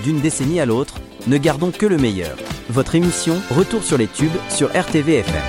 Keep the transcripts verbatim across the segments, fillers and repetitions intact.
d'une décennie à l'autre, ne gardons que le meilleur. Votre émission Retour sur les tubes sur R T V F M.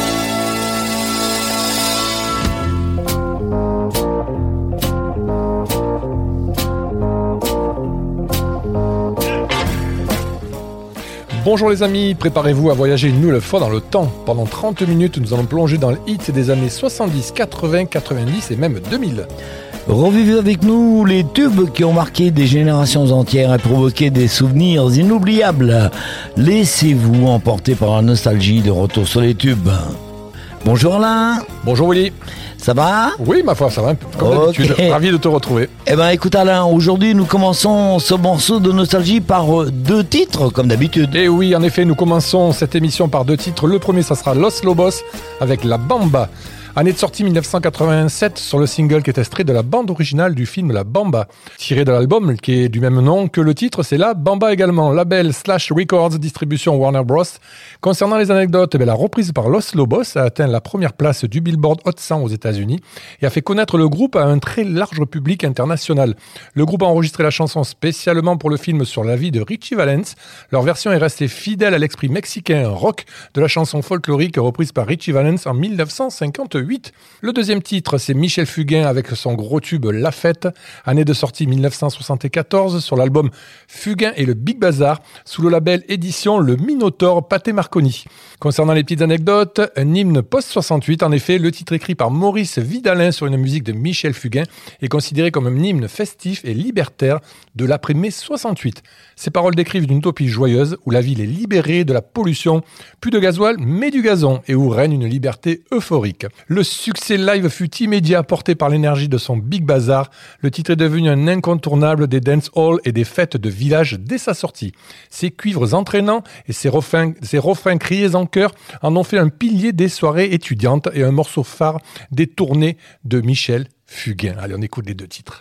Bonjour les amis, préparez-vous à voyager une nouvelle fois dans le temps. Pendant trente minutes, nous allons plonger dans le hit des années soixante-dix, quatre-vingts, quatre-vingt-dix et même deux mille. Revivez avec nous les tubes qui ont marqué des générations entières et provoqué des souvenirs inoubliables. Laissez-vous emporter par la nostalgie de Retour sur les tubes. Bonjour Alain. Bonjour Willy. Ça va ? Oui, ma foi, ça va, comme okay. d'habitude. Ravi de te retrouver. Eh ben, écoute Alain, aujourd'hui nous commençons ce morceau de nostalgie par deux titres, comme d'habitude. Et oui, en effet, nous commençons cette émission par deux titres. Le premier, ça sera Los Lobos avec La Bamba. Année de sortie dix-neuf cent quatre-vingt-sept sur le single qui est extrait de la bande originale du film La Bamba, tiré de l'album qui est du même nom que le titre, c'est La Bamba également, label Slash Records, distribution Warner Bros. Concernant les anecdotes, eh bien, la reprise par Los Lobos a atteint la première place du Billboard Hot cent aux États-Unis et a fait connaître le groupe à un très large public international. Le groupe a enregistré la chanson spécialement pour le film sur la vie de Richie Valens. Leur version est restée fidèle à l'esprit mexicain rock de la chanson folklorique reprise par Richie Valens en dix-neuf cent cinquante-huit. Le deuxième titre, c'est Michel Fugain avec son gros tube La Fête, année de sortie dix-neuf cent soixante-quatorze sur l'album Fugain et le Big Bazar sous le label édition Le Minotaure Pathé Marconi. Concernant les petites anecdotes, un hymne post-soixante-huit, en effet, le titre écrit par Maurice Vidalin sur une musique de Michel Fugain est considéré comme un hymne festif et libertaire de l'après-mai soixante-huit. Ces paroles décrivent une utopie joyeuse où la ville est libérée de la pollution, plus de gasoil mais du gazon et où règne une liberté euphorique. Le succès live fut immédiat porté par l'énergie de son Big Bazar. Le titre est devenu un incontournable des dance halls et des fêtes de village dès sa sortie. Ses cuivres entraînants et ses refrains, ses refrains criés en chœur en ont fait un pilier des soirées étudiantes et un morceau phare des tournées de Michel Fugain. Allez, on écoute les deux titres.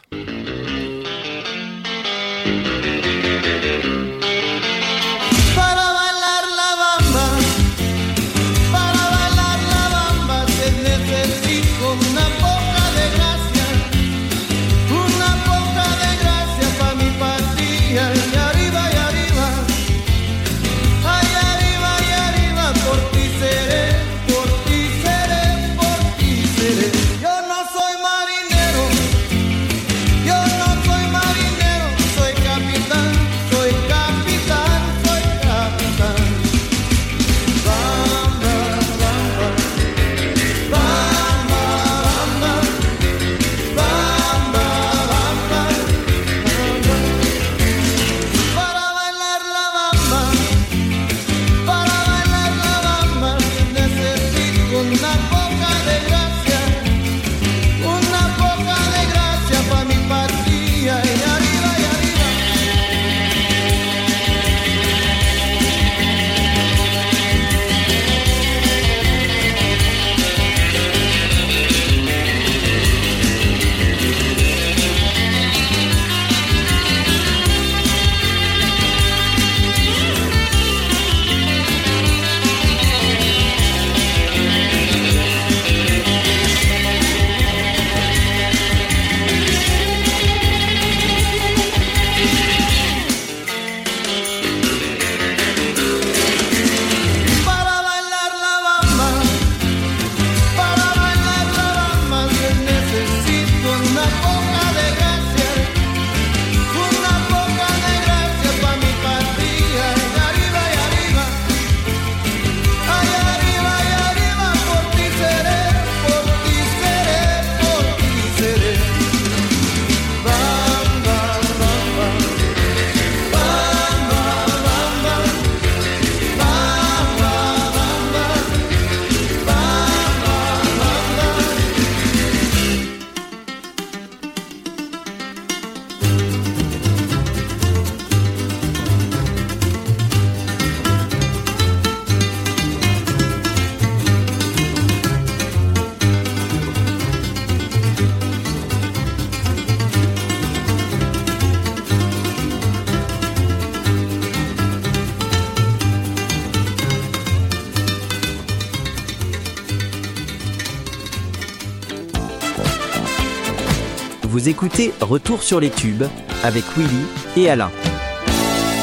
Vous écoutez Retour sur les tubes avec Willy et Alain.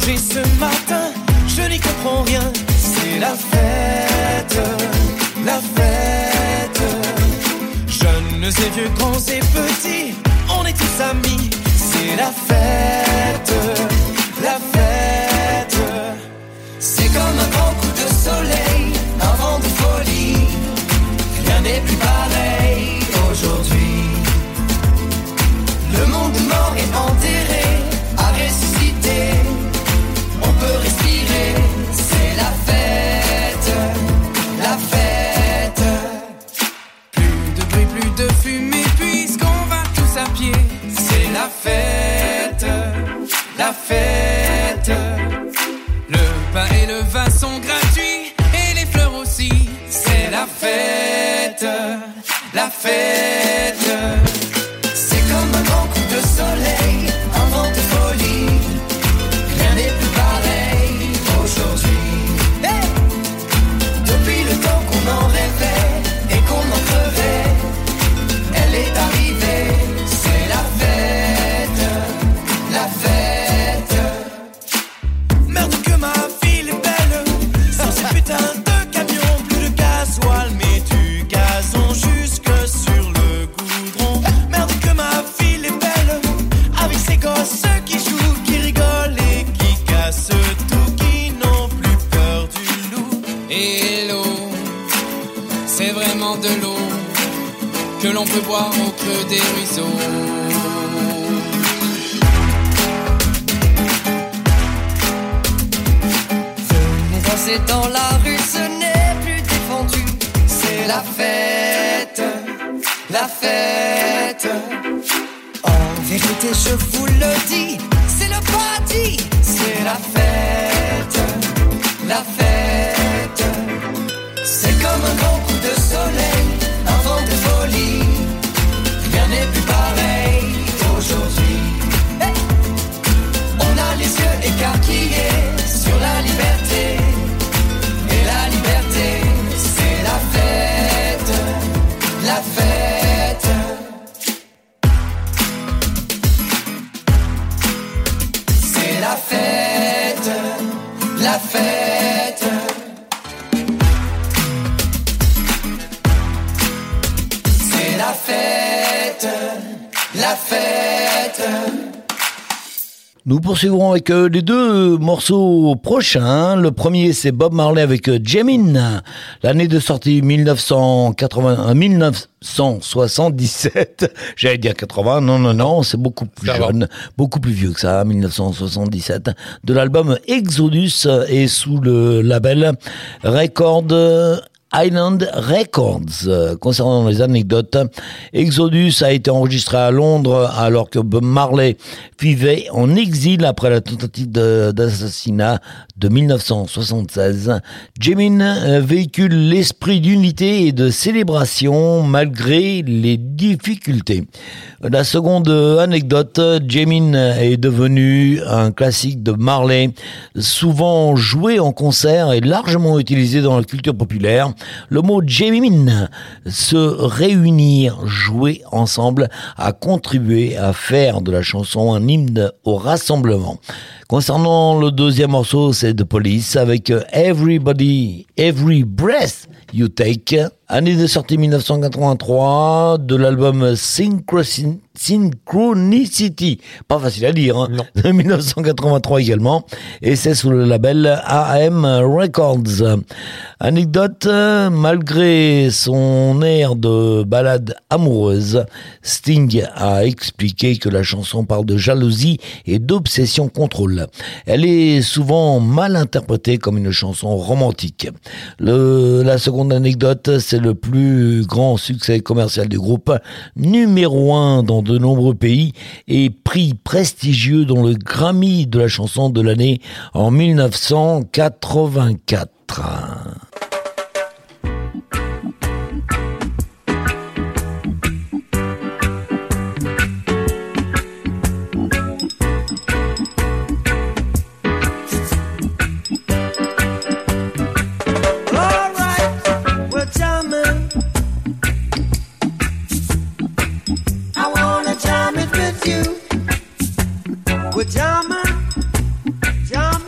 changé ce matin, je n'y comprends rien. C'est la fête, la fête. Jeunes et vieux, grands et petits, on est tous amis. C'est la fête, la fête. C'est comme un grand coup de soleil, un vent de folie. Rien n'est plus pareil aujourd'hui. Le monde mort est enterré, a ressuscité. On peut respirer, c'est la fête, la fête. Plus de bruit, plus de fumée, puisqu'on va tous à pied. C'est la fête, la fête. Le pain et le vin sont gratuits, et les fleurs aussi. C'est la fête, la fête. C'est comme un grand coup de soleil, un vent de folie. Rien n'est plus pareil aujourd'hui. Hey! Depuis le temps qu'on en rêvait et qu'on en crevait, elle est arrivée. C'est la fête, la fête. Merde que ma ville est belle, sans ces putains de camions. Plus de gasoil mais du gazon jusque sur le goudron. Merde que ma ville est belle, avec ses gosses qui jouent, qui rigolent et qui cassent tout, qui n'ont plus peur du loup. Et l'eau, c'est vraiment de l'eau que l'on peut boire au creux des ruisseaux. Venez danser dans la rue, ce n'est plus défendu. C'est la fête, la fête. En vérité, je vous le dis, c'est le paradis. C'est la fête, la fête. C'est comme un grand coup de soleil, un vent de folie. Rien n'est plus pareil aujourd'hui. Hey! On a les yeux écarquillés sur la liberté. Et la liberté, c'est la fête, la fête. C'est la fête, la fête. C'est la fête, la fête. Nous poursuivrons avec euh, les deux morceaux prochains. Le premier, c'est Bob Marley avec euh, Jamin. L'année de sortie dix-neuf cent quatre-vingts, euh, dix-neuf cent soixante-dix-sept. J'allais dire quatre-vingts. Non, non, non, c'est beaucoup plus ça jeune. Va. Beaucoup plus vieux que ça, dix-neuf cent soixante-dix-sept. De l'album Exodus et sous le label Record Island Records. Euh, concernant les anecdotes, Exodus a été enregistré à Londres alors que Bob Marley vivait en exil après la tentative de, d'assassinat de dix-neuf cent soixante-seize. Jamin euh, véhicule l'esprit d'unité et de célébration malgré les difficultés. La seconde anecdote, Jamin est devenu un classique de Marley, souvent joué en concert et largement utilisé dans la culture populaire. Le mot Jamin, se réunir, jouer ensemble, a contribué à faire de la chanson un hymne au rassemblement. Concernant le deuxième morceau, c'est The Police avec Everybody, Every Breath You Take. Année de sortie dix-neuf cent quatre-vingt-trois de l'album Synchronicity. Synchronicity, pas facile à dire, hein, de dix-neuf cent quatre-vingt-trois également, et c'est sous le label A M Records. Anecdote, malgré son air de ballade amoureuse, Sting a expliqué que la chanson parle de jalousie et d'obsession contrôle. Elle est souvent mal interprétée comme une chanson romantique. Le, la seconde anecdote, c'est le plus grand succès commercial du groupe, numéro un dans de nombreux pays et prix prestigieux dont le Grammy de la chanson de l'année en dix-neuf cent quatre-vingt-quatre. Jamming, jamming,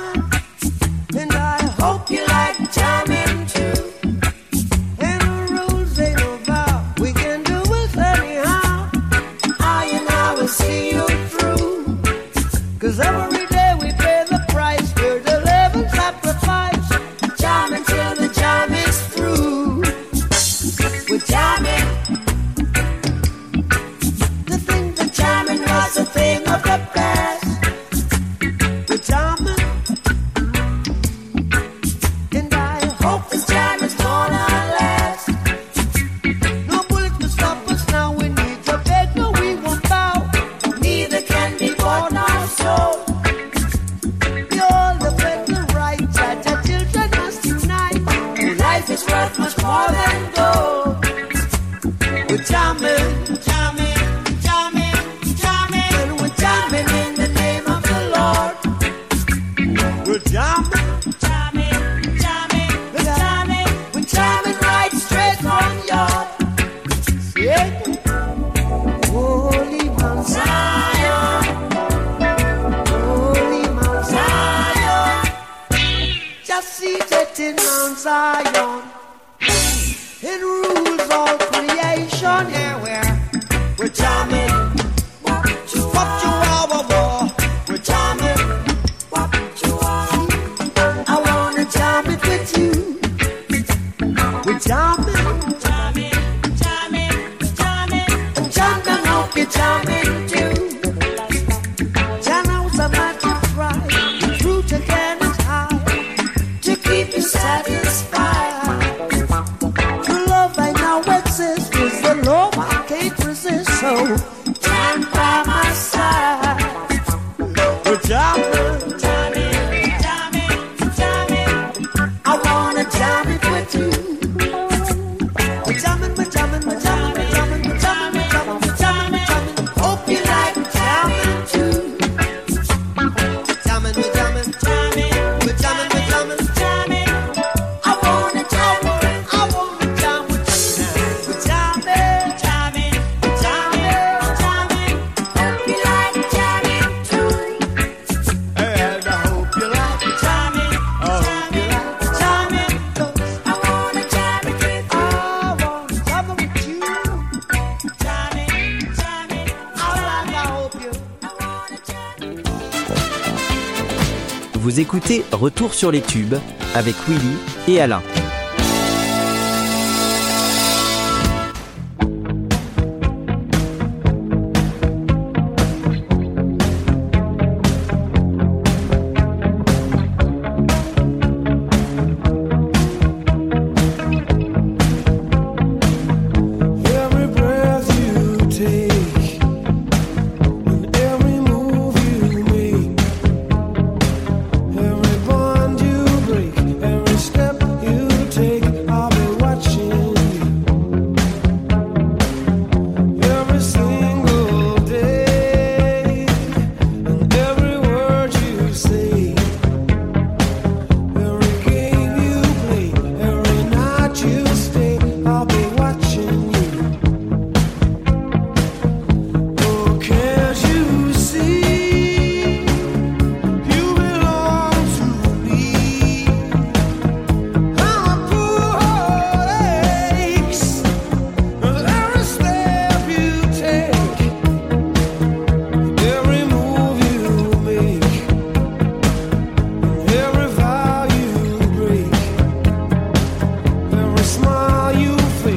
jamming, jamming, jamming, jamming. And we're jamming in the name of the Lord. We're jamming, jamming, jamming, we're jamming, we're jamming right straight from yard. Yeah. Holy Mount Zion, Holy Mount Zion, just seated in Mount Zion. It rules all creation. Yeah, we're we're jamming. What you are, war. We're jamming. What you are. I wanna jam it with you. We're jamming, jamming, jamming, jamming. And jamming, hope you're jamming too. Jam out a magic cry. The truth again is high to keep you satisfied. Is the love I can't resist, so stand by my side. We're jamming, jamming, jamming, jamming. I wanna jam it with you. We're jamming, we're jamming, we're jamming, we're jamming, we're jamming, we're jamming, we're jamming, we're jamming. Hope you like jamming too. Jamming, we're jamming, jamming, we're jamming, we're jamming, jamming. I wanna jam, I wanna jam with you now. We're jamming, jamming, jamming, jamming. Hope you like jamming too. And I hope you like jamming, I hope you like jamming. 'Cause I wanna jam it with you. I wanna jam it with you. Jamming, jamming. I like, I hope you. I wanna jam it. Vous écoutez Retour sur les tubes avec Willy et Alain. Every breath you take, and every move you make, every bond you break, every step you take, I'll be watching you. Every single day, and every word you say, every game you play, every night you stay, I'll be watching you. Oh, can't you see? You belong to me. I'm a poor heart aches with every step you take, every move you make, every vow you break, every smile you fake.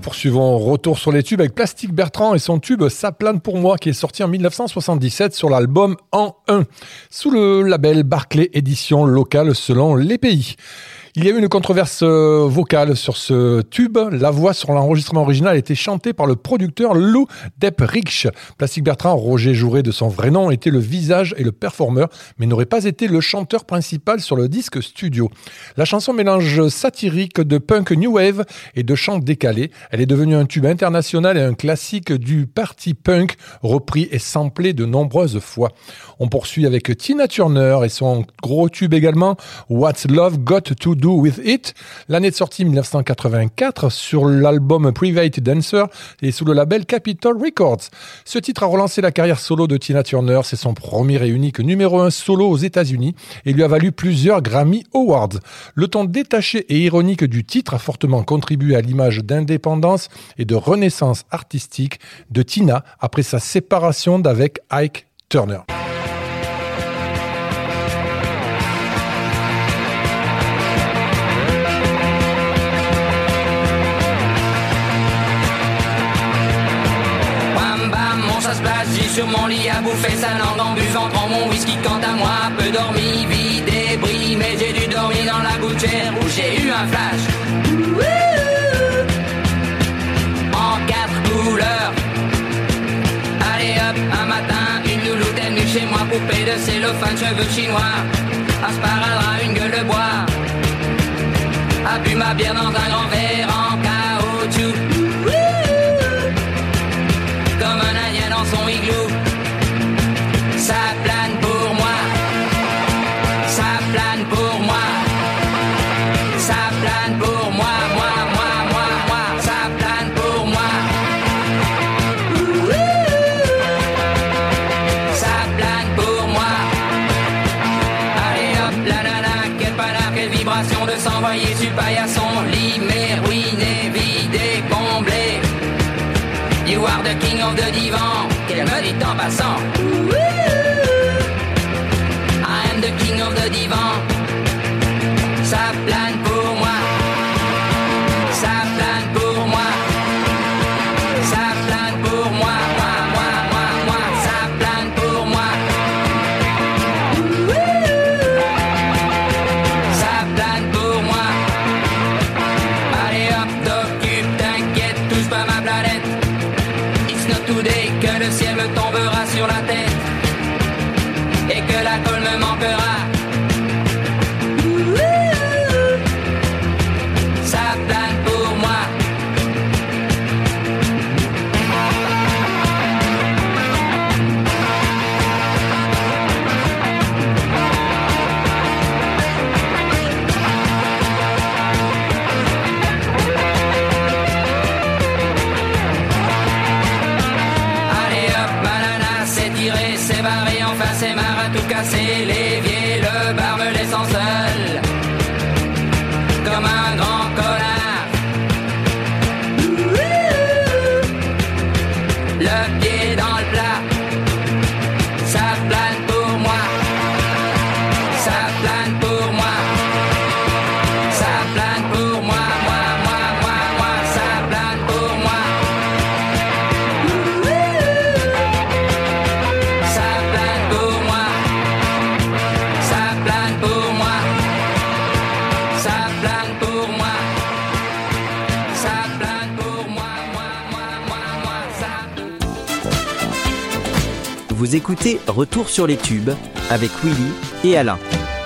poursuivons retour sur les tubes avec Plastique Bertrand et son tube Ça plane pour moi qui est sorti en dix-neuf cent soixante-dix-sept sur l'album En un sous le label Barclay édition locale selon les pays. Il y a eu une controverse vocale sur ce tube. La voix sur l'enregistrement original était chantée par le producteur Lou Depprich. Plastique Bertrand, Roger Jouret de son vrai nom, était le visage et le performeur, mais n'aurait pas été le chanteur principal sur le disque studio. La chanson mélange satirique de punk new wave et de chant décalé. Elle est devenue un tube international et un classique du party punk, repris et samplé de nombreuses fois. On poursuit avec Tina Turner et son gros tube également, What's Love Got to Do With It, l'année de sortie dix-neuf cent quatre-vingt-quatre sur l'album Private Dancer et sous le label Capitol Records. Ce titre a relancé la carrière solo de Tina Turner, c'est son premier et unique numéro un solo aux États-Unis et lui a valu plusieurs Grammy Awards. Le ton détaché et ironique du titre a fortement contribué à l'image d'indépendance et de renaissance artistique de Tina après sa séparation d'avec Ike Turner. Sur mon lit à bouffer sa langue en buvant prends mon whisky quant à moi peu dormi, vie débris mais j'ai dû dormir dans la gouttière où j'ai eu un flash en quatre couleurs. Allez hop, un matin une louloute est venue chez moi, poupée de cellophane, cheveux chinois, un sparadrap, une gueule de bois, a bu ma bière dans un grand verre en caoutchouc comme un indien dans son igloo. Ça plane pour moi, ça plane pour moi, ça plane pour moi, moi, moi, moi, moi, ça plane pour moi. Ouh, ça plane pour moi. Allez hop, la nana, quel panard, quelle vibration de s'envoyer sur paillasson, limé, ruiné, vidé, comblé. You are the king of the divan, qu'elle me dit en passant. I am the king of the divan. Ça plane pour moi, ça plane pour moi, ça plane pour moi, moi, moi, moi, moi, ça plane pour moi. Ça plane pour moi. Allez hop, t'occupe, t'inquiète, touche pas ma planète. Today, que le ciel me tombera sur la tête et que la colle me manquera. Ça plane pour moi. Enfin c'est marre à tout casser, l'évier, le bar me laissant seul comme un grand connard. Le pied dans le plat, ça plane pour moi, ça plane pour moi, ça plane pour moi, moi, moi, moi, moi, ça plane pour moi. Vous écoutez Retour sur les tubes avec Willy et Alain.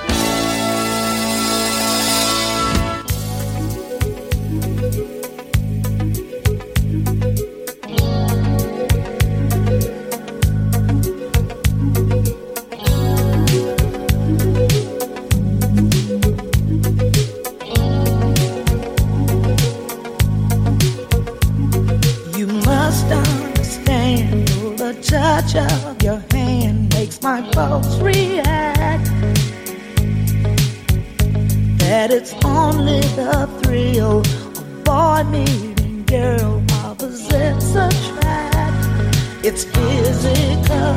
You must understand the touch of your hand makes my pulse react. That it's only the thrill of boy meeting girl opposites attract. It's physical,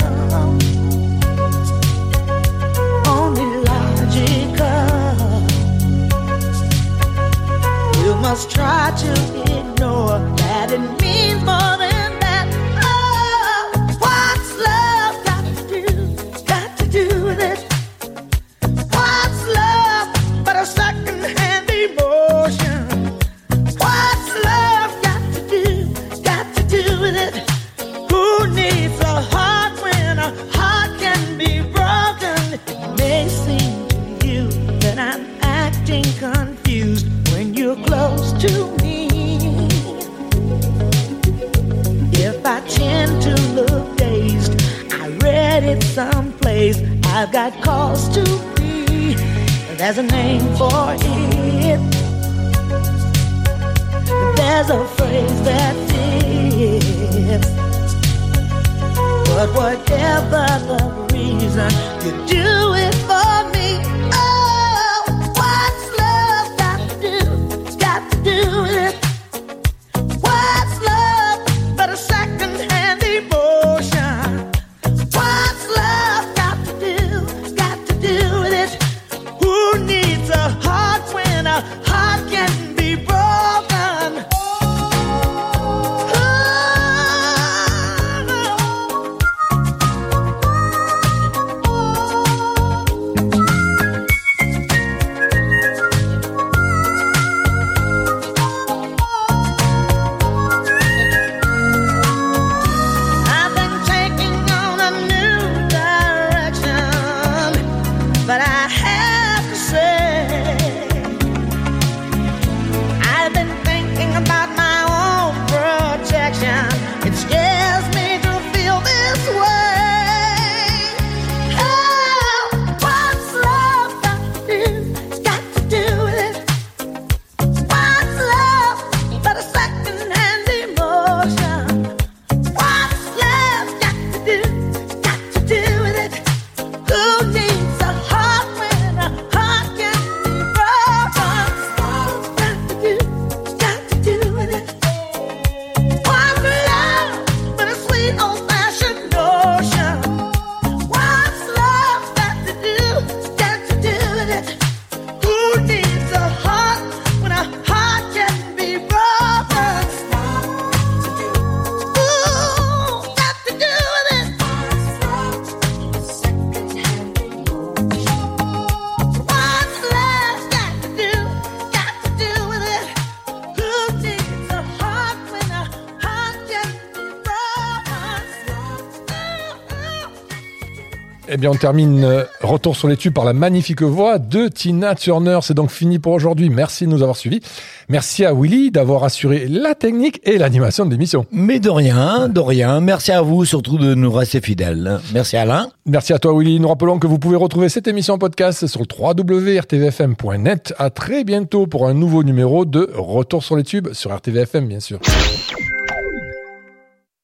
only logical. You must try to ignore that it means more than that. Oh, what's love got to do, got to do with it? What's love but a second-hand emotion? What's love got to do, got to do with it? Who needs a heart when a heart can be broken? It may seem to you that I'm acting confused when you're close to me. If I tend to look dazed, I read it someplace, I've got cause to be. There's a name for it. There's a phrase that fits. But whatever the reason, you do it for me. Oh, what's love got to do? Got to do with it. What's love but a second-hand emotion? What's love got to do? Got to do with it. Who needs a heart when a heart can be broken? I've been taking on a new direction, but I have to say, I've been thinking about my own protection. It scares me to feel this way. Oh, what's love got to do? Got to do with it. What's love but a second-hand emotion? What's love got to do? Got to do with it. Who needs a heart when a heart can be broken? Got to do, got to do with it. What's love but a sweet old-fashioned notion? What's love got to do? Got to do with it. Who needs a heart when a heart can be broken? Ooh, got to do with it. What's love got to do? Got to do with it. Who needs a heart when a heart can be broken? Eh bien, on termine euh, Retour sur les tubes par la magnifique voix de Tina Turner. C'est donc fini pour aujourd'hui. Merci de nous avoir suivis. Merci à Willy d'avoir assuré la technique et l'animation de l'émission. Mais de rien, de rien. Merci à vous, surtout de nous rester fidèles. Merci Alain. Merci à toi, Willy. Nous rappelons que vous pouvez retrouver cette émission en podcast sur le w w w point r t v f m point net. À très bientôt pour un nouveau numéro de Retour sur les tubes sur R T V F M, bien sûr.